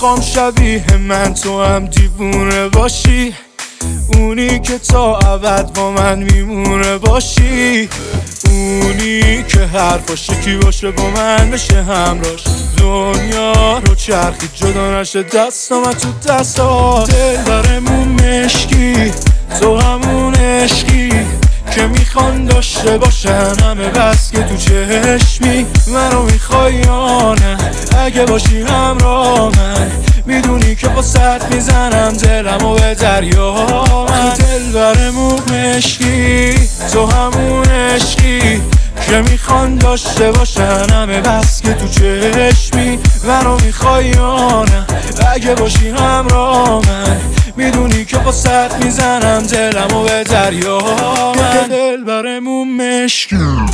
میخوام شبیه من تو هم دیوونه باشی، اونی که تا ابد با من میمونه باشی، اونی که حرفاش یکی باشه با من بشه همراش، دنیا رو چرخی جدا نشه دستام تو دستات. دل داره مشکی، تو همون عشقی که میخوان داشته باشن همه، بس که تو چشمی منو میخوای یا نه؟ اگه باشی همراه من میدونی که با سرد میزنم دلمو به دریا. من دل بره مشکی، تو همون عشقی که میخوان داشته باشن همه، بس که تو چشمی منو میخوای یا نه؟ اگه باشی همراه من میدونی که با سرد میزنم دلمو به دریا. من دل بره مشکی.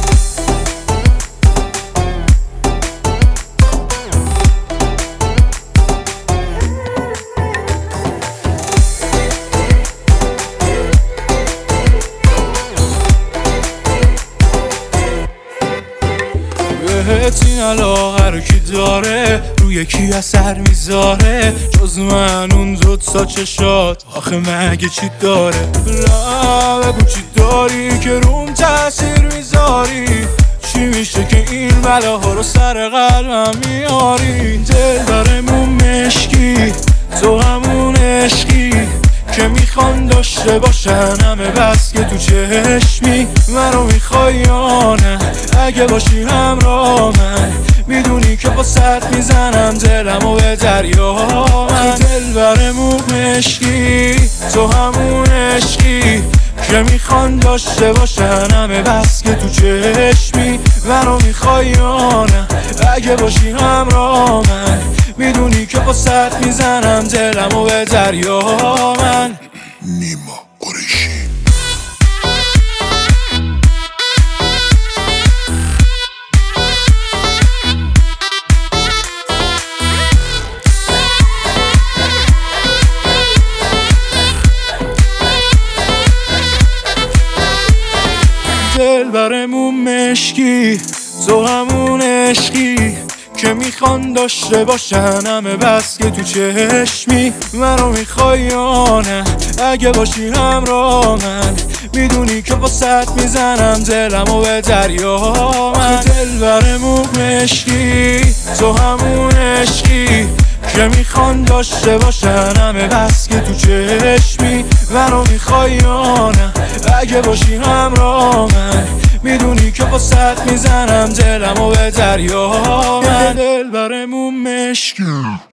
بهت این علاقه رو کی داره، روی کی اثر میذاره جز من اون دوتا چشات؟ آخه مگه چی داره؟ بگو چی داری که روم تاثیر میذاری؟ چی میشه که این بلاها رو سر قلبم میاری؟ دل داره مشکی، تو همون عشقی که میخوان داشته باشن همه، بس که تو چشمی منو میخوای یا نه؟ اگه باشی همراه من میدونی که با سرد میزنم دلمو به دریا. من دل بره مشکی، تو همون عشقی که میخوان داشته باشن همه، بس که تو چشمی منو میخوای یا نه؟ اگه باشی همراه من میدونی که با سرد میزنم دلمو به دریا. من نیما قریشی. دل بره مشکی، تو همون عشقی که میخوان داشته باشن همه، بس که تو چشمی منو میخوای یا نه؟ اگه باشی همراه من میدونی که با سرد میزنم دلمو به دریا. من دل بره مشکی، تو همون عشقی که میخوان داشته باشن همه، بس که تو چشمی منو میخوای یا نه؟ اگه باشی همراه من میدونی که با سرد میزنم دلمو به دریا. من دل بره مشکی.